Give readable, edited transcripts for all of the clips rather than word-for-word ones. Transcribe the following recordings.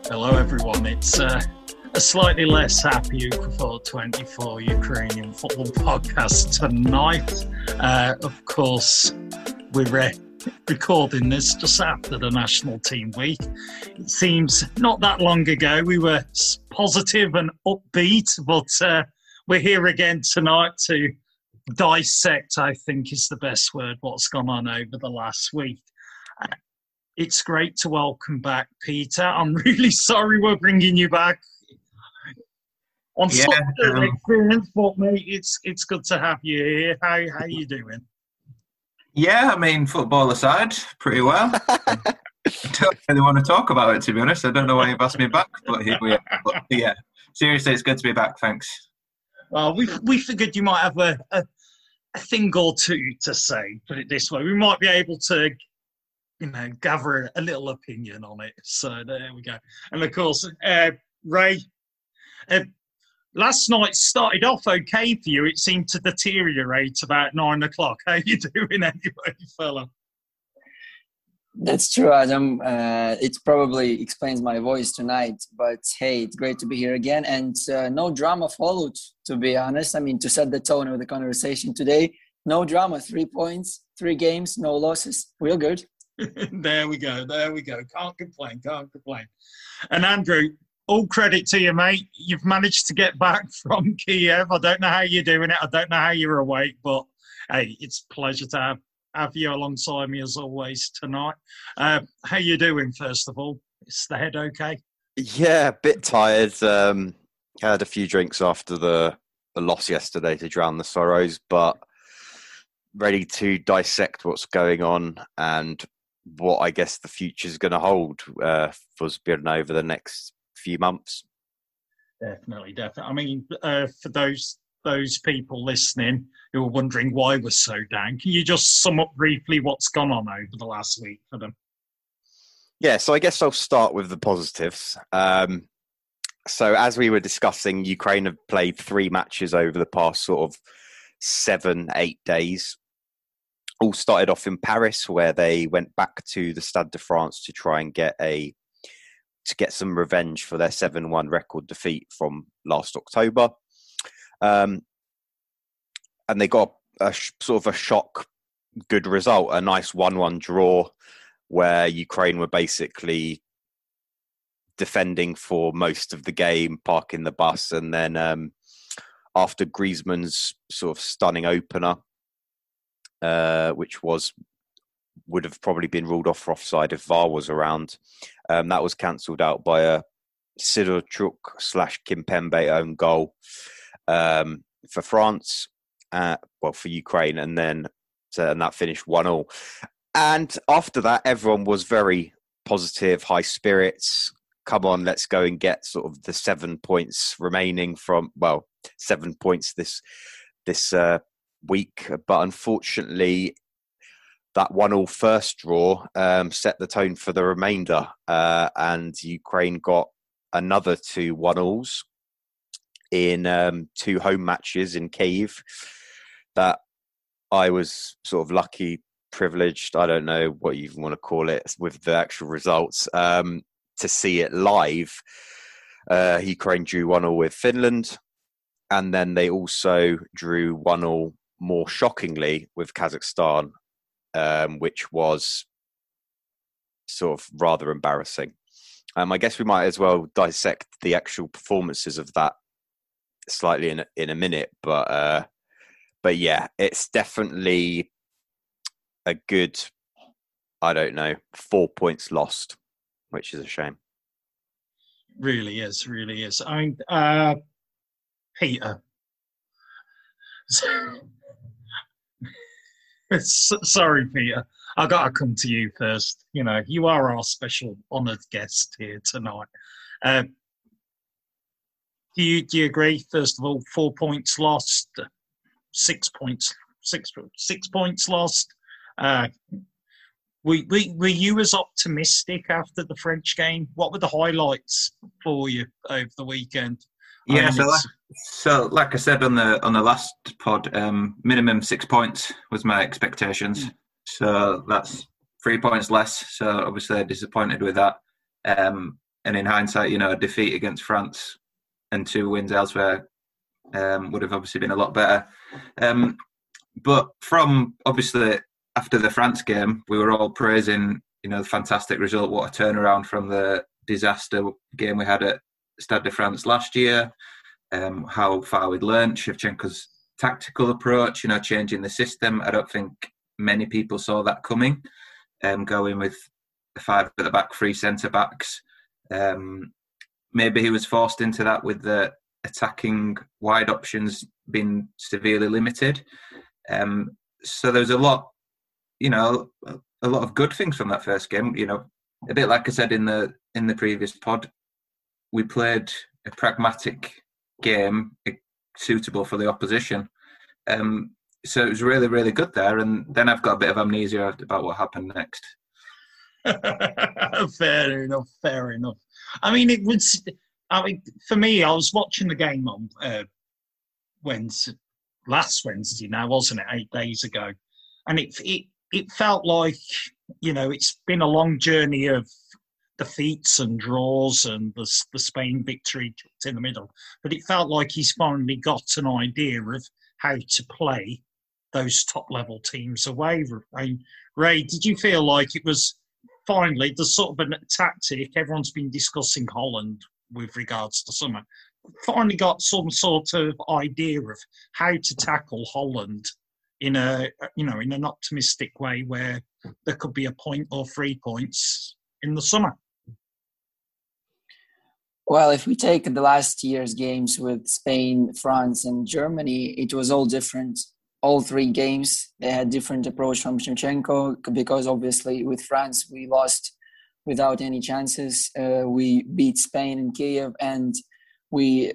Hello, everyone. It's a slightly less happy Ukrafort 24 Ukrainian football podcast tonight. Of course, we're recording this just after the national team week. It seems not that long ago we were positive and upbeat, but we're here again tonight to dissect, I think is the best word, what's gone on over the last week. It's great to welcome back Peter. I'm really sorry we're bringing you back on such an experience, but mate, it's good to have you here. How you doing? Yeah, I mean, football aside, pretty well. I don't really want to talk about it, to be honest. I don't know why you've asked me back, but here we are. But yeah, seriously, it's good to be back. Thanks. Well, we figured you might have a thing or two to say, put it this way. We might be able to, gather a little opinion on it. So there we go. And of course, Ray, last night started off okay for you. It seemed to deteriorate about 9 o'clock. How you doing anyway, fella? That's true, Adam. It probably explains my voice tonight. But hey, it's great to be here again. And no drama followed, to be honest. I mean, to set the tone of the conversation today, no drama. 3 points, 3 games, no losses. Real good. There we go. Can't complain. And Andrew, all credit to you, mate. You've managed to get back from Kiev. I don't know how you're doing it. I don't know how you're awake, but hey, it's a pleasure to have you alongside me as always tonight. How you doing, first of all? Is the head okay? Yeah, a bit tired. Had a few drinks after the loss yesterday to drown the sorrows, but ready to dissect what's going on and what I guess the future's going to hold for Zbirna over the next few months. Definitely. I mean, for those people listening who are wondering why we're so down, can you just sum up briefly what's gone on over the last week for them? Yeah, so I guess I'll start with the positives. So as we were discussing, Ukraine have played 3 matches over the past sort of 7-8 days. All started off in Paris, where they went back to the Stade de France to try and get some revenge for their 7-1 record defeat from last October. And they got a sort of a shock good result, a nice 1-1 draw where Ukraine were basically defending for most of the game, parking the bus. And then after Griezmann's sort of stunning opener, which would have probably been ruled off for offside if VAR was around, that was cancelled out by a Sidorchuk/Kimpembe own goal for France, for Ukraine, and that finished 1-1. And after that, everyone was very positive, high spirits. Come on, let's go and get sort of the 7 points remaining 7 points this week. But unfortunately, that 1-1 first draw set the tone for the remainder, and Ukraine got another 2 1-1s in 2 home matches in Kyiv that I was sort of lucky, privileged, I don't know what you even want to call it, with the actual results, to see it live. Ukraine drew 1-1 with Finland, and then they also drew 1-1 more shockingly with Kazakhstan, which was sort of rather embarrassing. I guess we might as well dissect the actual performances of that slightly in a minute, but yeah, it's definitely a good, 4 points lost, which is a shame. Really is. I mean, Peter. Sorry, Peter. I got to come to you first. You are our special honoured guest here tonight. Do you agree? First of all, 4 points lost, 6 points lost. Were you as optimistic after the French game? What were the highlights for you over the weekend? Yeah, so like I said on the last pod, minimum 6 points was my expectations. So that's 3 points less. So obviously disappointed with that. And in hindsight, a defeat against France and 2 wins elsewhere would have obviously been a lot better. But from, obviously, after the France game, we were all praising, the fantastic result, what a turnaround from the disaster game we had at Stade de France last year, how far we'd learned, Shevchenko's tactical approach, changing the system. I don't think many people saw that coming, going with 5 at the back, 3 centre-backs. Maybe he was forced into that with the attacking wide options being severely limited. So there's a lot of good things from that first game. A bit like I said in the previous pod, we played a pragmatic game suitable for the opposition. So it was really, really good there. And then I've got a bit of amnesia about what happened next. Fair enough. I mean, for me, I was watching the game on last Wednesday now, wasn't it? 8 days ago. And it felt like, it's been a long journey of defeats and draws and the Spain victory in the middle. But it felt like he's finally got an idea of how to play those top-level teams away. I mean, Ray, did you feel like it was finally the sort of a tactic everyone's been discussing Holland with regards to summer, finally got some sort of idea of how to tackle Holland in an optimistic way where there could be a point or 3 points in the summer? Well, if we take the last year's games with Spain, France, and Germany, it was all different. All 3 games, they had different approach from Shevchenko, because obviously with France, we lost without any chances. We beat Spain in Kiev, and we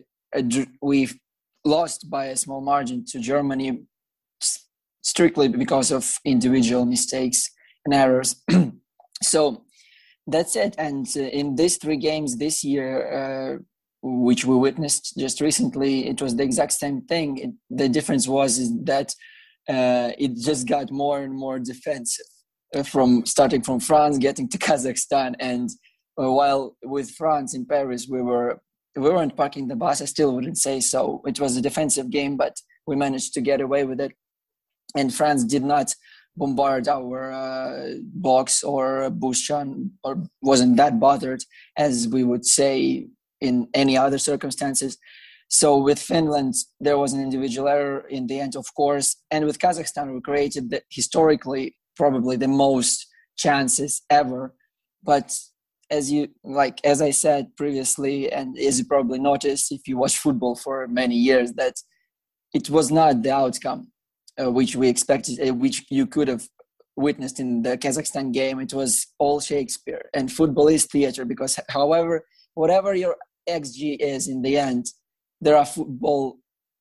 lost by a small margin to Germany, strictly because of individual mistakes and errors. So that's it. And in these 3 games this year, which we witnessed just recently, it was the exact same thing. The difference was that it just got more and more defensive, starting from France, getting to Kazakhstan. And while with France in Paris, we weren't parking the bus, I still wouldn't say so. It was a defensive game, but we managed to get away with it. And France did not bombard our box or Bushchan, or wasn't that bothered, as we would say in any other circumstances. So with Finland, there was an individual error in the end, of course. And with Kazakhstan, we created historically probably the most chances ever. But as I said previously, and as you probably noticed if you watch football for many years, that it was not the outcome which we expected, which you could have witnessed in the Kazakhstan game. It was all Shakespeare, and football is theater, because whatever your XG is in the end, there are football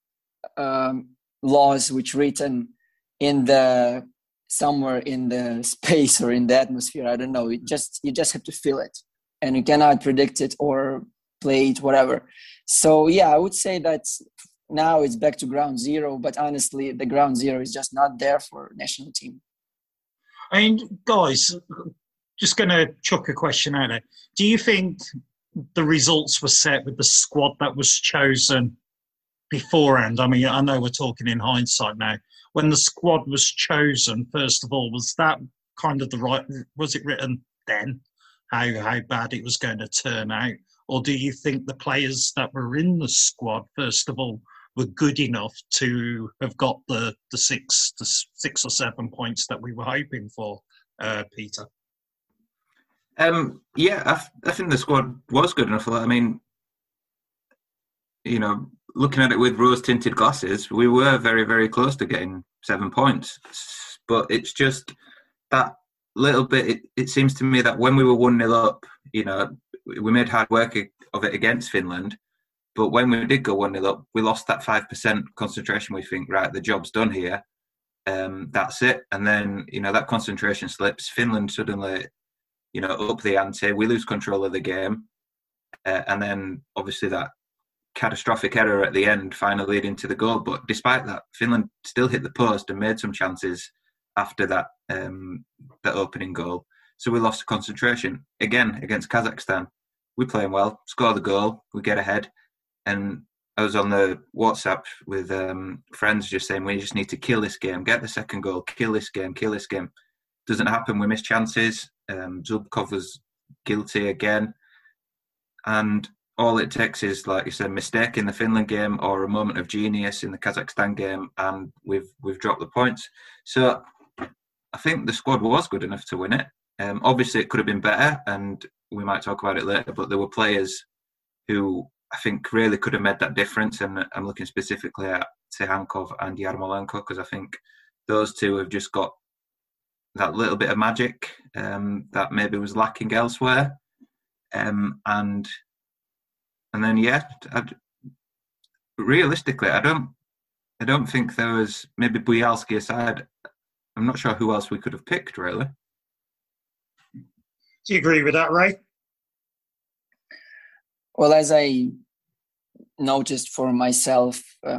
laws which written somewhere in the space or in the atmosphere. I don't know. You just have to feel it, and you cannot predict it or play it, whatever. So yeah, I would say that now it's back to ground zero, but honestly, the ground zero is just not there for national team. I mean, guys, just going to chuck a question out there. Do you think the results were set with the squad that was chosen beforehand? I mean, I know we're talking in hindsight now. When the squad was chosen, first of all, was that kind of was it written then, how bad it was going to turn out? Or do you think the players that were in the squad, first of all, were good enough to have got the 6 or 7 points that we were hoping for, Peter? Yeah, I think the squad was good enough for that. I mean, looking at it with rose-tinted glasses, we were very, very close to getting 7 points. But it's just that little bit, it seems to me that when we were 1-0 up, we made hard work of it against Finland. But when we did go 1-0 up, we lost that 5% concentration. We think, right, the job's done here. That's it. And then, that concentration slips. Finland suddenly, up the ante. We lose control of the game. And then, obviously, that catastrophic error at the end finally leading to the goal. But despite that, Finland still hit the post and made some chances after that opening goal. So we lost concentration again against Kazakhstan. we're playing well, score the goal, we get ahead. And I was on the WhatsApp with friends just saying, we just need to kill this game, get the second goal, kill this game. Doesn't happen, we miss chances. Zubkov was guilty again. And all it takes is, like you said, mistake in the Finland game or a moment of genius in the Kazakhstan game, and we've dropped the points. So I think the squad was good enough to win it. Obviously, it could have been better, and we might talk about it later, but there were players who I think really could have made that difference, and I'm looking specifically at Tsikhankov and Yarmolenko, because I think those two have just got that little bit of magic that maybe was lacking elsewhere. And then, realistically, I don't think there was, maybe Buyalski aside, I'm not sure who else we could have picked, really. Do you agree with that, Ray? Well, as I noticed for myself,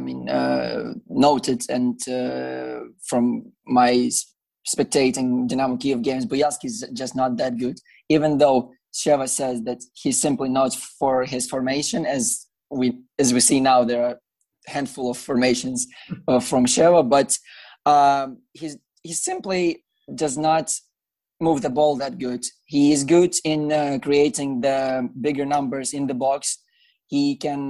noted, and from my spectating Dynamo Kiev games, Buyalski is just not that good, even though Sheva says that he's simply not for his formation. As we see now, there are a handful of formations from Sheva, but he simply does not move the ball that good. He is good in creating the bigger numbers in the box. He can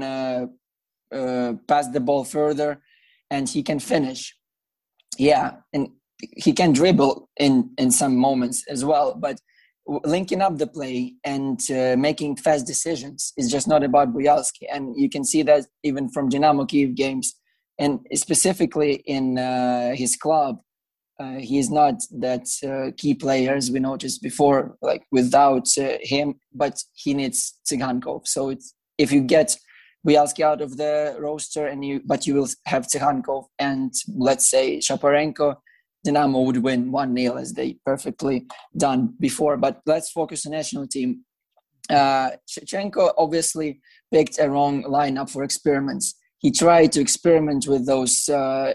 pass the ball further, and he can finish. Yeah, and he can dribble in some moments as well, but linking up the play and making fast decisions is just not about Buyalski. And you can see that even from Dynamo Kiev games, and specifically in his club, he is not that key player, as we noticed before, like without him, but he needs Tsikhankov. So if you get Buyalski out of the roster, but you will have Tsikhankov and, let's say, Shaparenko, Dynamo would win 1-0, as they perfectly done before. But let's focus on national team. Shevchenko obviously picked a wrong lineup for experiments. He tried to experiment with those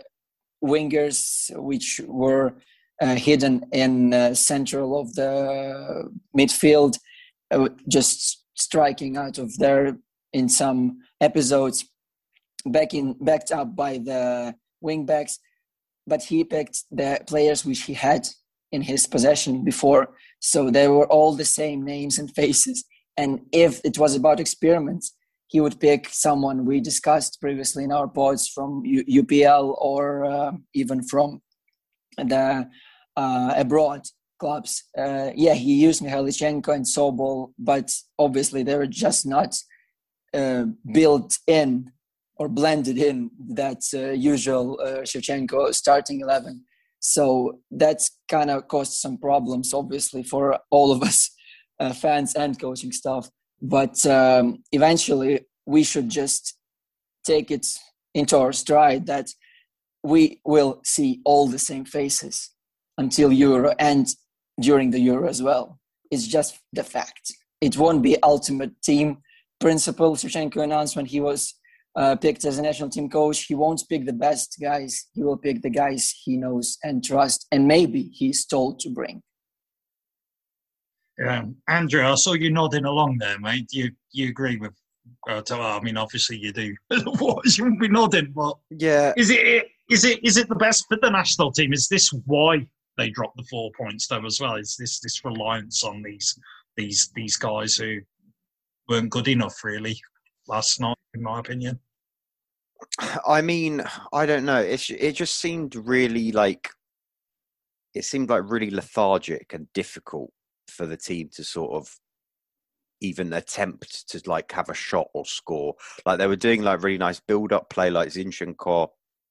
wingers which were hidden in central of the midfield, just striking out of there in some episodes, backed up by the wing backs. But he picked the players which he had in his possession before, so they were all the same names and faces. And if it was about experiments, he would pick someone we discussed previously in our pods from UPL or even from the abroad clubs. He used Mikhailichenko and Sobol, but obviously they were just not built in or blended in that usual Shevchenko starting 11. So that's kind of caused some problems, obviously, for all of us fans and coaching staff. But eventually, we should just take it into our stride that we will see all the same faces until Euro and during the Euro as well. It's just the fact. It won't be ultimate team principle. Shevchenko announced when he was picked as a national team coach, he won't pick the best guys. He will pick the guys he knows and trusts, and maybe he's told to bring. Andrew, I saw you nodding along there, mate. You agree with? Obviously you do. What you wouldn't be nodding, but yeah, is it the best for the national team? Is this why they dropped the 4 points though as well? Is this reliance on these guys who weren't good enough really last night, in my opinion? I mean, I don't know. It just seemed really really lethargic and difficult for the team to sort of even attempt to have a shot or score. Like they were doing really nice build-up play, like Zinchenko,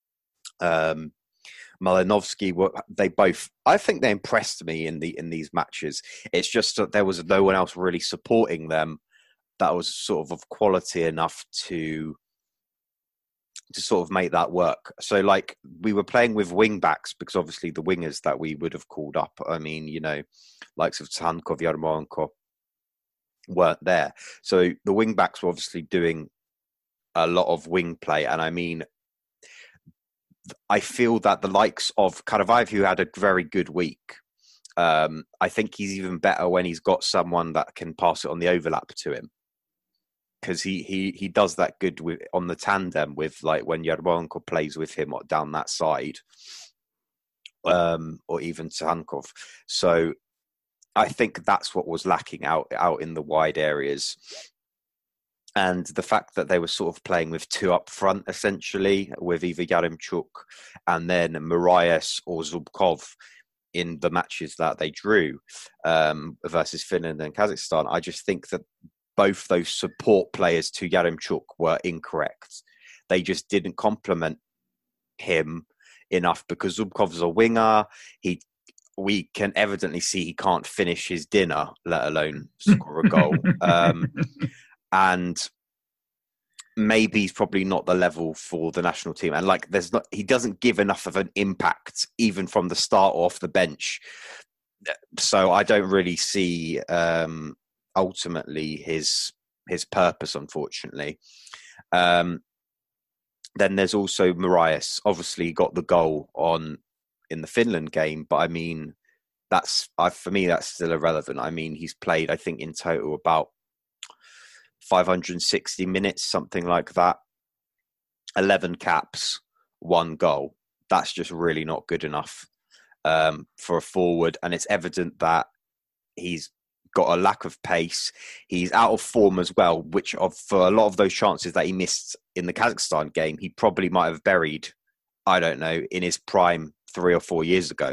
Malinovsky. I think they impressed me in these matches. It's just that there was no one else really supporting them that was sort of quality enough to sort of make that work. So we were playing with wing backs because obviously the wingers that we would have called up, likes of Tsikhankov, Yarmolenko weren't there. So the wing backs were obviously doing a lot of wing play. And I feel that the likes of Karavayev, who had a very good week, I think he's even better when he's got someone that can pass it on the overlap to him. because he does that good with on the tandem with like when Yarmolenko plays with him down that side, or even Tsankov. So I think that's what was lacking out in the wide areas. And the fact that they were sort of playing with two up front, essentially, with either Yaremchuk and then Moraes or Zubkov in the matches that they drew versus Finland and Kazakhstan, I just think that both those support players to Yaremchuk were incorrect. They just didn't complement him enough because Zubkov's a winger. We can evidently see he can't finish his dinner, let alone score a goal. And maybe he's probably not the level for the national team. And like, he doesn't give enough of an impact, even from the start or off the bench. So I don't really see ultimately his purpose, unfortunately. Then there's also Moraes. Obviously, he got the goal in the Finland game, but I mean, for me, that's still irrelevant. I mean, he's played, I think, in total about 560 minutes, something like that. 11 caps, 1 goal. That's just really not good enough for a forward. And it's evident that he's got a lack of pace. He's out of form as well, which for a lot of those chances that he missed in the Kazakhstan game, he probably might have buried, I don't know, in his prime 3 or 4 years ago.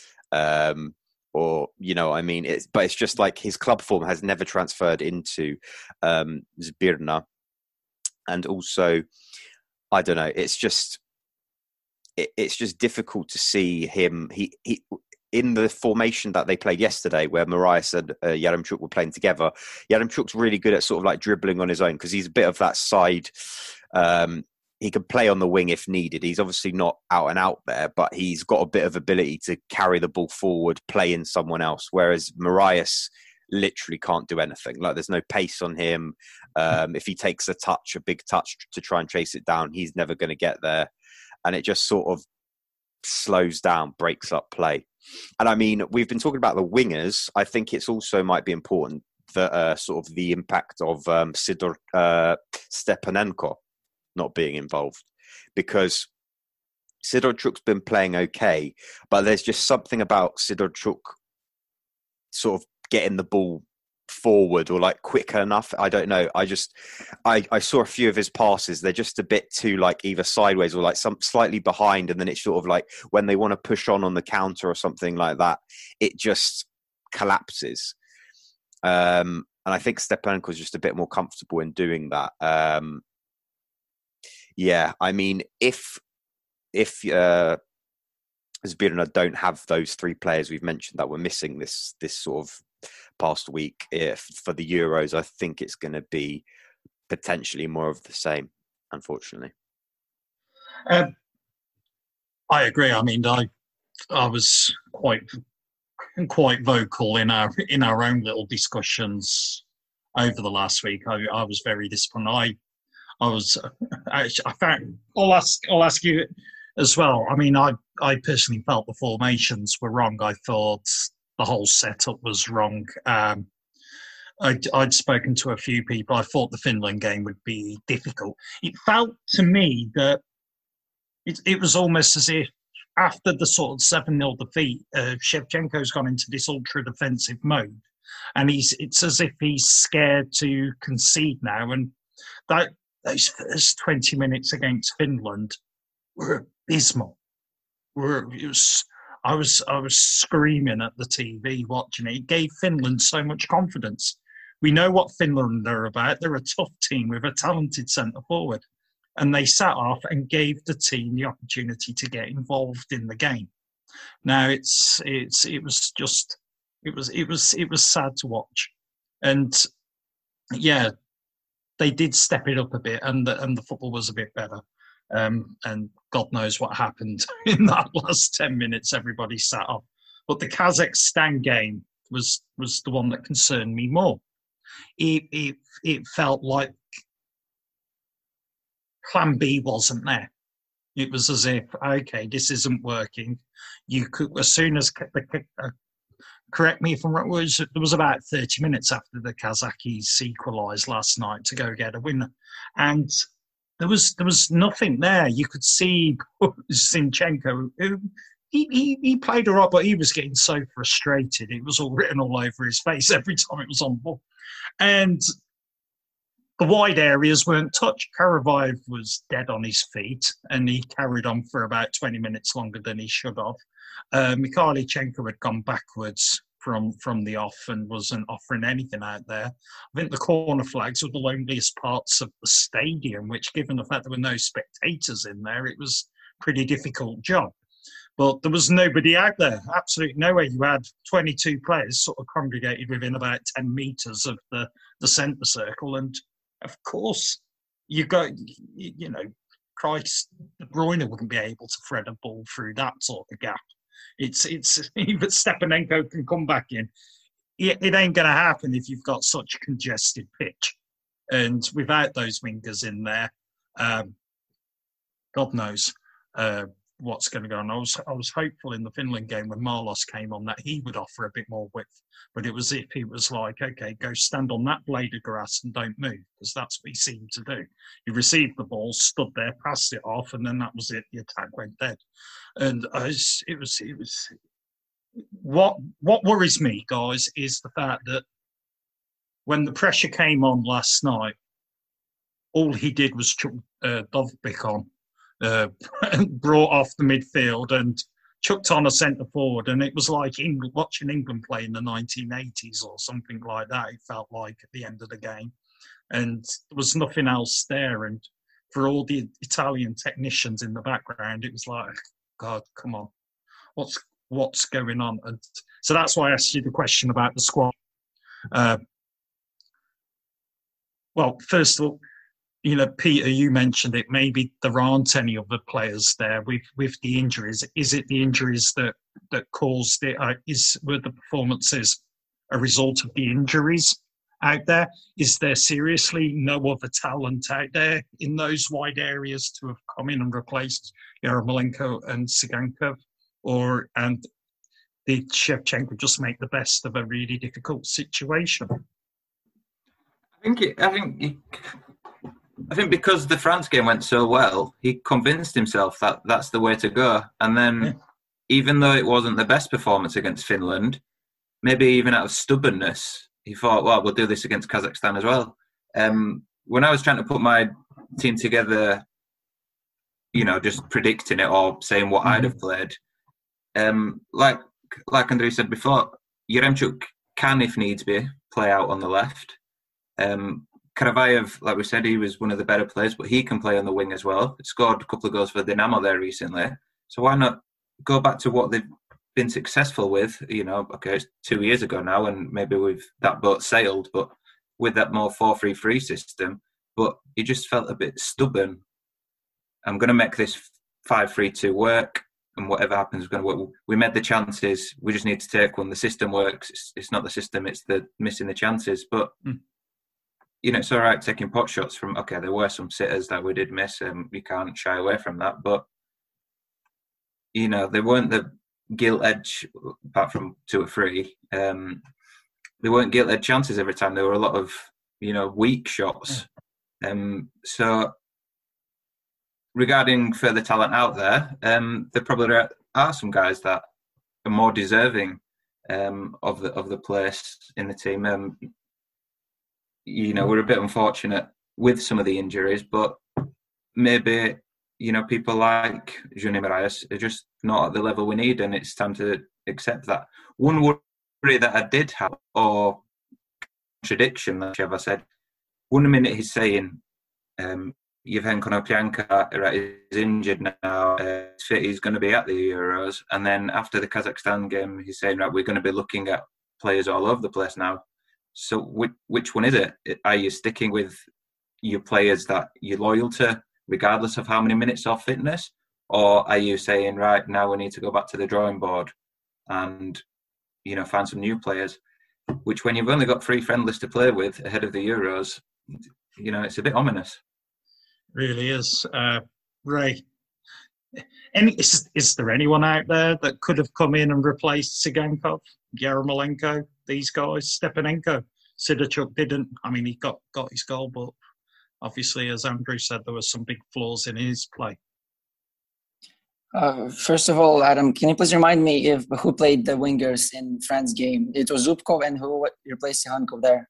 Or, you know, I mean, it's just like his club form has never transferred into Zbirna. And also, I don't know, it's just difficult to see him. He in the formation that they played yesterday, where Moraes and Yaremchuk were playing together, Yaremchuk's really good at sort of like dribbling on his own because he's a bit of that side. He can play on the wing if needed. He's obviously not out and out there, but he's got a bit of ability to carry the ball forward, play in someone else. Whereas Moraes literally can't do anything. Like, there's no pace on him. If he takes a big touch to try and chase it down, he's never going to get there. And it just sort of slows down, breaks up play. And I mean, we've been talking about the wingers. I think it's also might be important that sort of the impact of Sidor Stepanenko not being involved, because Sidorchuk's been playing okay, but there's just something about Sidorchuk sort of getting the ball forward or like quicker enough. I don't know. I saw a few of his passes. They're just a bit too like either sideways or like some slightly behind, and then it's sort of like when they want to push on the counter or something like that, it just collapses. And I think Stepanenko is just a bit more comfortable in doing that. Yeah, I mean, if Zbirna don't have those 3 players we've mentioned that were missing this sort of past week for the Euros, I think it's going to be potentially more of the same, unfortunately. I agree. I mean, I was quite vocal in our own little discussions over the last week. I was very disappointed. I found. I'll ask you as well. I mean, I personally felt the formations were wrong. I thought the whole setup was wrong. I'd spoken to a few people. I thought the Finland game would be difficult. It felt to me that it was almost as if after the sort of 7-0 defeat, Shevchenko's gone into this ultra defensive mode, and it's as if he's scared to concede now. And those first 20 minutes against Finland were abysmal. I was screaming at the TV watching it. It gave Finland so much confidence. We know what Finland are about. They're a tough team with a talented centre forward, and they sat off and gave the team the opportunity to get involved in the game. Now it was sad to watch, and yeah, they did step it up a bit, and the football was a bit better. And God knows what happened in that last 10 minutes. Everybody sat off. But the Kazakhstan game was the one that concerned me more. It felt like Plan B wasn't there. It was as if, okay, this isn't working. You could, as soon as the correct me if I'm wrong, there was about 30 minutes after the Kazakhis equalised last night to go get a win. And there was nothing there. You could see Zinchenko, who he played all right, but he was getting so frustrated. It was all written all over his face every time it was on ball. And the wide areas weren't touched. Karavayev was dead on his feet, and he carried on for about 20 minutes longer than he should have. Mikhailichenko had gone backwards from the off and wasn't offering anything out there. I think the corner flags were the loneliest parts of the stadium, which, given the fact there were no spectators in there, it was a pretty difficult job. But there was nobody out there, absolutely nowhere. You had 22 players sort of congregated within about 10 metres of the centre circle. And, of course, Christ, De Bruyne wouldn't be able to thread a ball through that sort of gap. It's even Stepanenko can come back in. It ain't going to happen if you've got such a congested pitch. And without those wingers in there, God knows what's going to go on. I was hopeful in the Finland game when Marlos came on that he would offer a bit more width, but it was if he was like, okay, go stand on that blade of grass and don't move, because that's what he seemed to do. He received the ball, stood there, passed it off, and then that was it. The attack went dead. And it was what worries me, guys, is the fact that when the pressure came on last night, all he did was chuck Dovbyk on. Brought off the midfield and chucked on a centre forward, and it was like watching England play in the 1980s or something like that. It felt like at the end of the game, and there was nothing else there. And for all the Italian technicians in the background, it was like, God, come on, what's going on? And so that's why I asked you the question about the squad. Well, first of all, Peter, you mentioned it. Maybe there aren't any other players there with the injuries. Is it the injuries that caused it? Were the performances a result of the injuries out there? Is there seriously no other talent out there in those wide areas to have come in and replaced Yarmolenko and Sigankov? And did Shevchenko just make the best of a really difficult situation? I think because the France game went so well, he convinced himself that that's the way to go. And then, even though it wasn't the best performance against Finland, maybe even out of stubbornness, he thought, well, we'll do this against Kazakhstan as well. When I was trying to put my team together, just predicting it or saying what I'd have played, like Andrei said before, Yaremchuk can, if needs be, play out on the left. Karavayev, like we said, he was one of the better players, but he can play on the wing as well. He scored a couple of goals for Dinamo there recently. So why not go back to what they've been successful with? Okay, it's 2 years ago now, and maybe that boat sailed, but with that more 4-3-3 system. But he just felt a bit stubborn. I'm going to make this 5-3-2 work, and whatever happens is going to work. We made the chances. We just need to take one. The system works. It's not the system. It's the missing the chances. But it's all right taking pot shots from. Okay, there were some sitters that we did miss, and we can't shy away from that. But they weren't the gilt edge, apart from 2 or 3. They weren't gilt edge chances every time. There were a lot of weak shots. So regarding further talent out there, there probably are some guys that are more deserving of the place in the team. We're a bit unfortunate with some of the injuries, but maybe people like Juni Marias are just not at the level we need, and it's time to accept that. One worry that I did have, or contradiction that Sheva said, 1 minute he's saying Yevhen Konoplyanka is injured now, fit, he's going to be at the Euros, and then after the Kazakhstan game he's saying, right, we're going to be looking at players all over the place now. So which one is it? Are you sticking with your players that you're loyal to, regardless of how many minutes of fitness? Or are you saying, right, now we need to go back to the drawing board and, find some new players? Which, when you've only got 3 friendlies to play with ahead of the Euros, it's a bit ominous. Really is. Ray, Is there anyone out there that could have come in and replaced Sigankov, Yarmolenko, these guys, Stepanenko? Sidorchuk didn't. I mean, he got his goal, but obviously, as Andrew said, there were some big flaws in his play. First of all, Adam, can you please remind me who played the wingers in France game? It was Zubkov, and who replaced Sigankov there?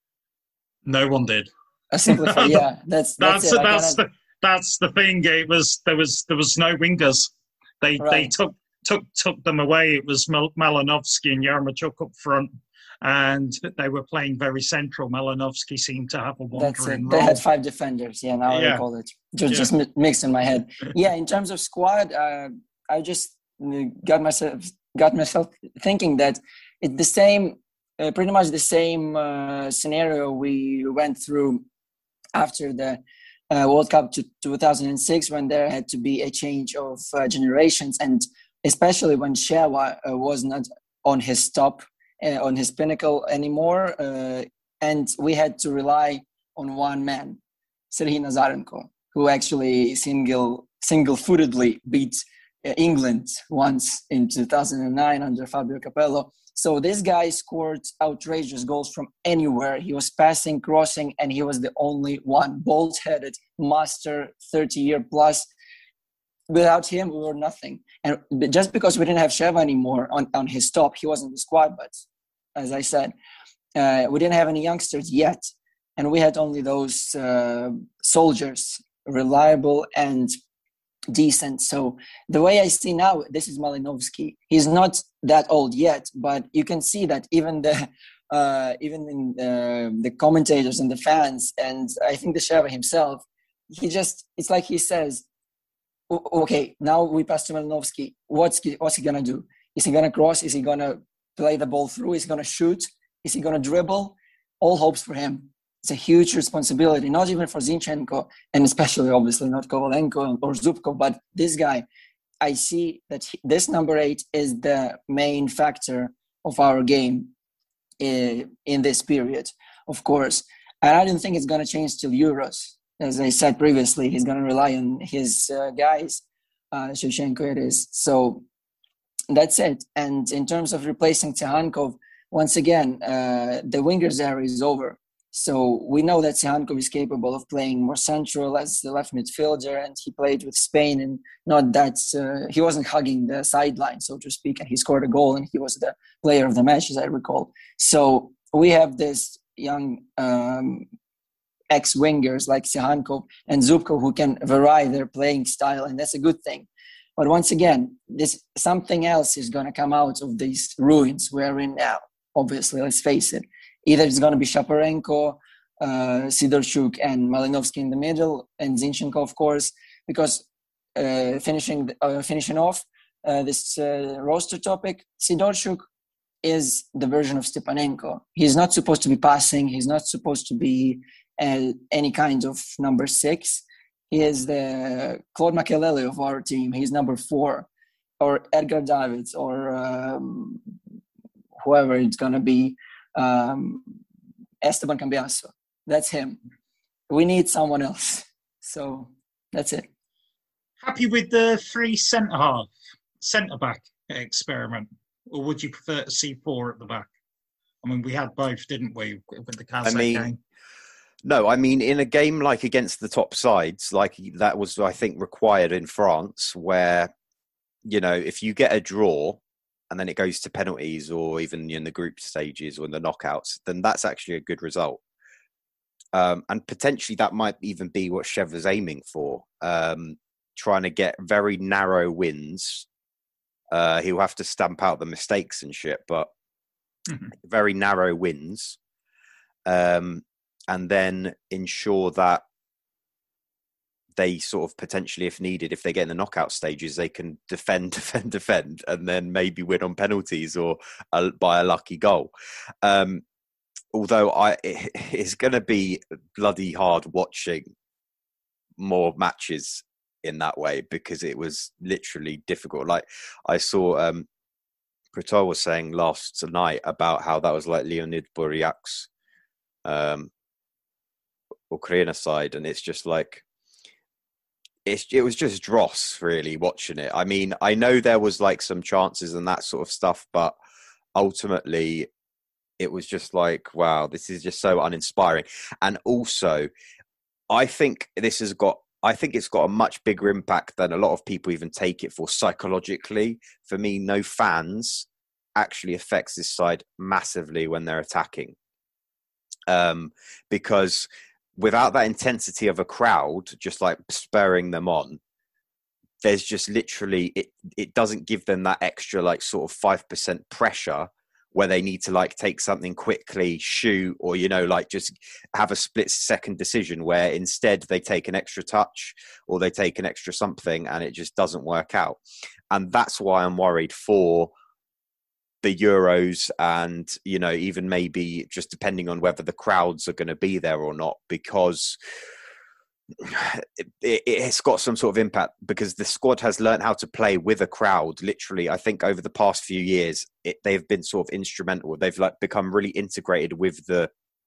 No one did. Simplify, yeah. That's it. That's the thing. It was there was no wingers. They took them away. It was Malinovsky and Yaremchuk up front, and they were playing very central. Malinovsky seemed to have a wandering role. They had 5 defenders. Yeah, now I recall it. Just mixed in my head. Yeah, in terms of squad, I just got myself thinking that it's the same, pretty much the same scenario we went through after the World Cup 2006, when there had to be a change of generations, and especially when Shewa was not on his top, on his pinnacle anymore, and we had to rely on one man, Serhii Nazarenko, who actually single-footedly beat England once in 2009 under Fabio Capello. So this guy scored outrageous goals from anywhere. He was passing, crossing, and he was the only one. Bold-headed, master, 30-year plus. Without him, we were nothing. And just because we didn't have Shewa anymore on his top, he wasn't in the squad, but as I said, we didn't have any youngsters yet. And we had only those soldiers, reliable and decent. So the way I see now, this is Malinovsky. He's not that old yet, but you can see that even in the commentators and the fans, and I think the Shewa himself, it's like he says, okay, now we pass to Malinovsky. What's he gonna do? Is he gonna cross? Is he gonna play the ball through? Is he gonna shoot? Is he gonna dribble? All hopes for him. It's a huge responsibility, not even for Zinchenko, and especially, obviously, not Kovalenko or Zubkov, but this guy. I see that this number 8 is the main factor of our game in this period, of course. And I don't think it's going to change till Euros. As I said previously, he's going to rely on his guys, Shevchenko it is. So that's it. And in terms of replacing Tsygankov, once again, the wingers era is over. So we know that Tsygankov is capable of playing more central as the left midfielder, and he played with Spain, and not that he wasn't hugging the sideline, so to speak, and he scored a goal, and he was the player of the match, as I recall. So we have this young ex-wingers like Tsygankov and Zubkov who can vary their playing style, and that's a good thing. But once again, something else is going to come out of these ruins we're in now. Obviously, let's face it. Either it's going to be Shaparenko, Sidorchuk, and Malinovsky in the middle, and Zinchenko, of course, because finishing off this roster topic, Sidorchuk is the version of Stepanenko. He's not supposed to be passing. He's not supposed to be any kind of number 6. He is the Claude Makelele of our team. He's number 4, or Edgar Davids, or whoever it's going to be. Esteban Cambiasso. That's him. We need someone else. So that's it. Happy with the 3 centre-back experiment? Or would you prefer to see 4 at the back? I mean, we had both, didn't we, with the Kazakh game? No, I mean, in a game like against the top sides, like that was, I think, required in France, where, you know, if you get a draw, and then it goes to penalties, or even in the group stages or in the knockouts, then that's actually a good result. And potentially that might even be what Sheva's aiming for, trying to get very narrow wins. He'll have to stamp out the mistakes and shit, but very narrow wins. And then ensure that they sort of potentially, if needed, if they get in the knockout stages, they can defend, and then maybe win on penalties or by a lucky goal. Although it's going to be bloody hard watching more matches in that way, because it was literally difficult. Like I saw Prato was saying last night about how that was like Leonid Buryak's Ukraine side, and it's just like, it was just dross, really, watching it. I mean, I know there was like some chances and that sort of stuff, but ultimately it was just like, wow, this is just so uninspiring. And also, I think it's got a much bigger impact than a lot of people even take it for psychologically. For me, no fans actually affects this side massively when they're attacking. Because without that intensity of a crowd, just like spurring them on, there's just literally, it doesn't give them that extra like sort of 5% pressure where they need to like take something quickly, shoot, or, you know, like just have a split second decision, where instead they take an extra touch or they take an extra something and it just doesn't work out. And that's why I'm worried for the Euros, and, you know, even maybe just depending on whether the crowds are going to be there or not, because it's got some sort of impact, because the squad has learned how to play with a crowd. Literally, I think over the past few years, they've been sort of instrumental. They've like become really integrated with the